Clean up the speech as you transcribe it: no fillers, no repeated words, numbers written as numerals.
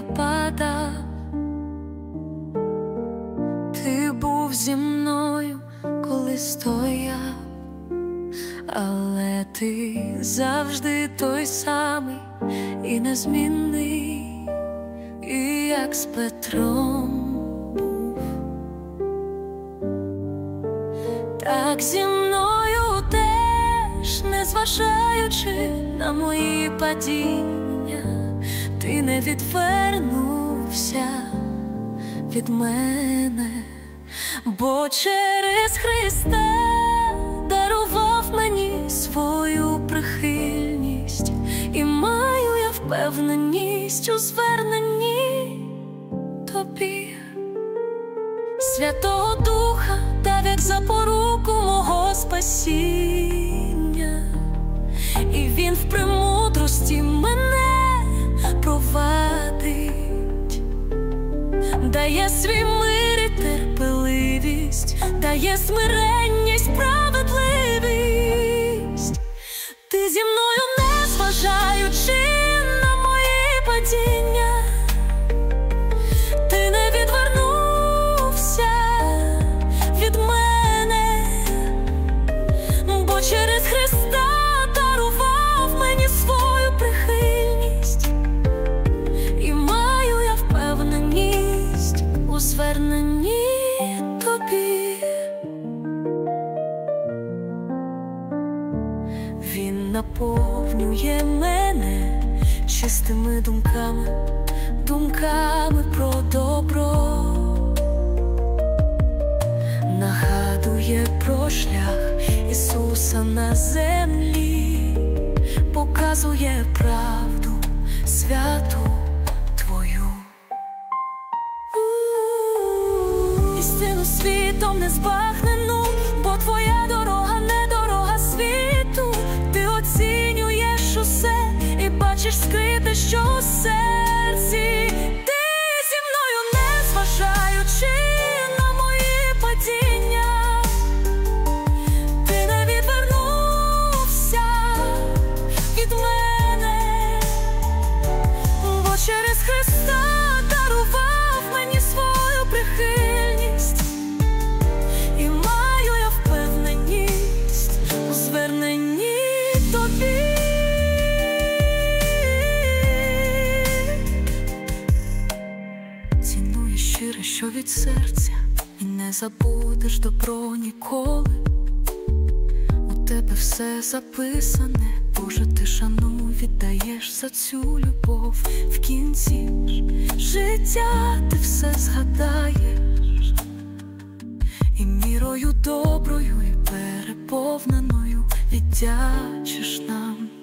падав. Ти був зі мною, коли стояв, але ти завжди той самий і незмінний, і як з Петром був, так зі мною теж, незважаючи на мої падіння, ти не відвернувся від мене, бо через Христа дарував мені свою прихильність, і маю я впевненість у зверненні тобі. Святого Духа дав як запоруку мого спасіння, і Він в премудрості мене провадить, дає свій мир і терпеливість, дає смирення й справедливість. Ти зі мною, незважаючи на мої падіння, ти не відвернувся від мене, бо через Христа дарував мені свою прихильність, і маю я впевненість у зверненні тобі. Він наповнює мене чистими думками, думками про добро, нагадує про шлях Ісуса на землі, показує правду святу Твою. Істину світом не збагнену, бо Твоя дорога не дорога світу. Ти оцінюєш усе і бачиш скрите, що у серці. Ти зі мною, незважаючи на мої падіння, ти не відвернувся від мене, бо через Христа дарував мені свою прихильність, і маю я впевненість у зверненні тобі. Цінуй щире, що від серця, і не забудеш добро ніколи. У тебе все записане, Боже, ти шану віддаєш за цю любов. В кінці ж життя ти все згадаєш, і мірою доброю і переповненою віддячиш нам.